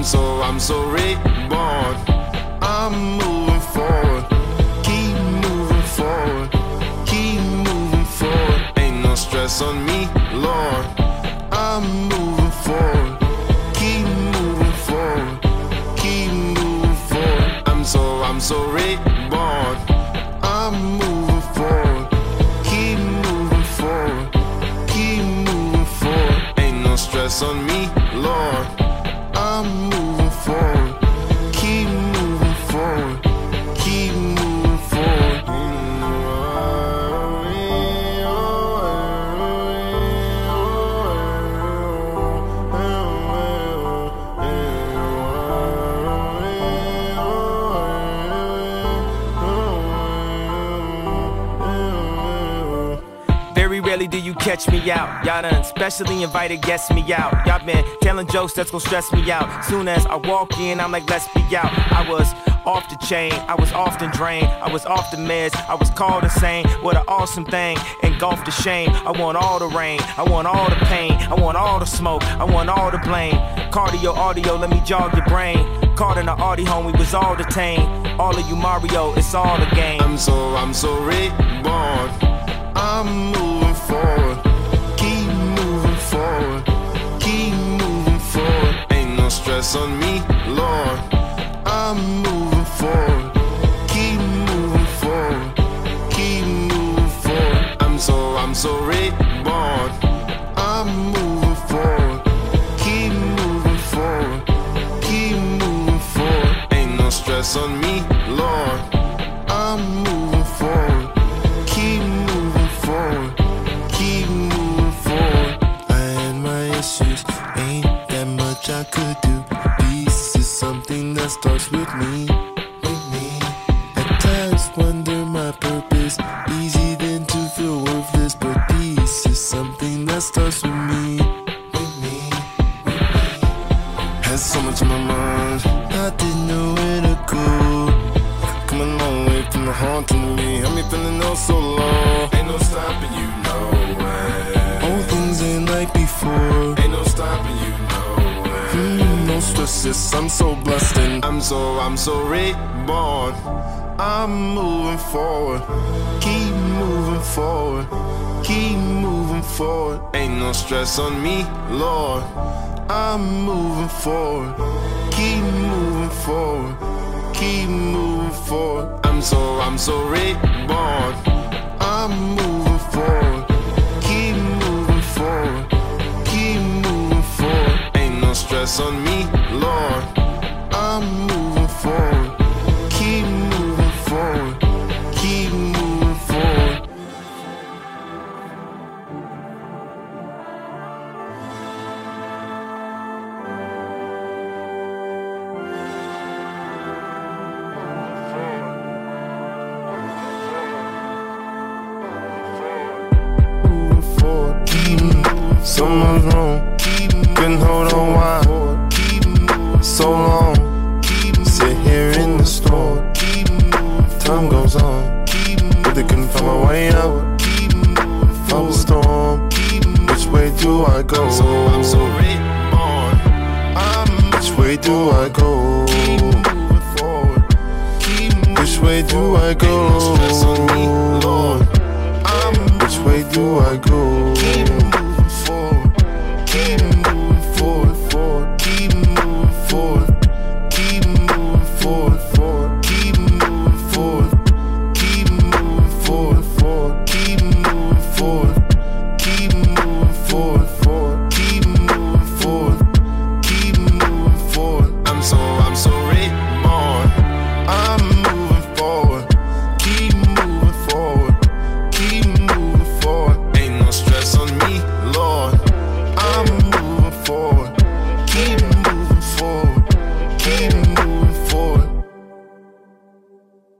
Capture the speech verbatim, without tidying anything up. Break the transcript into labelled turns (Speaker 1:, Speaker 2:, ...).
Speaker 1: so, I'm so reborn. I'm moving forward. Keep moving forward. Keep moving forward. Ain't no stress on me, Lord. I'm moving forward. Keep moving forward. Keep moving forward. I'm so, I'm so reborn. I'm moving forward. Keep moving forward. Keep moving forward. Ain't no stress on me, Lord. I'm moving forward. Keep moving forward. Keep moving forward.
Speaker 2: Very rarely do you catch me out. Y'all done specially invited guests me out. Y'all been telling jokes that's gon' stress me out. Soon as I walk in, I'm like, let's be out. I was off the chain, I was often drained, I was off the meds, I was called insane. What an awesome thing, engulfed the shame. I want all the rain, I want all the pain, I want all the smoke, I want all the blame. Cardio, audio, let me jog your brain. Caught in the Audi home, we was all detained. All of you Mario, it's all a game.
Speaker 1: I'm so, I'm so reborn. I'm moving forward. Keep moving forward. Keep moving forward. Ain't no stress on me, Lord. I'm moving forward. Keep moving forward. Keep moving forward. I'm so, I'm so reborn. I'm moving forward. Keep moving forward. Keep moving forward. Ain't no stress on me, Lord. I'm moving forward. Keep moving forward. Keep moving forward. I had my issues. Ain't that much I could do. Peace is something that starts with me. With me. At times wonder my purpose. Easy then to feel worthless. But peace is something that starts with me. With me. With me. Had so much on my mind. I didn't know where to go. Come a long way from the haunting me. Had me feeling oh so low. Ain't no stopping you, no way. Old things ain't like before. Ain't no stopping you, no way. Mm, no stresses, I'm so blessed and I'm so, I'm so reborn. I'm moving forward. Keep moving forward. Keep moving forward. Ain't no stress on me, Lord. I'm moving forward. Keep moving forward. Keep moving forward. I'm so, I'm so reborn. I'm moving forward. Keep moving forward. Keep moving forward. Ain't no stress on me, Lord. I'm moving forward. Keep moving forward. Keep moving forward. Someone's wrong. Couldn't hold on why so long. Sit here in the store. Time goes on, but they couldn't find my way out of the storm. Which way do I go? So I'm so reborn. Which way do I go? Which way do I go? Which way do I go?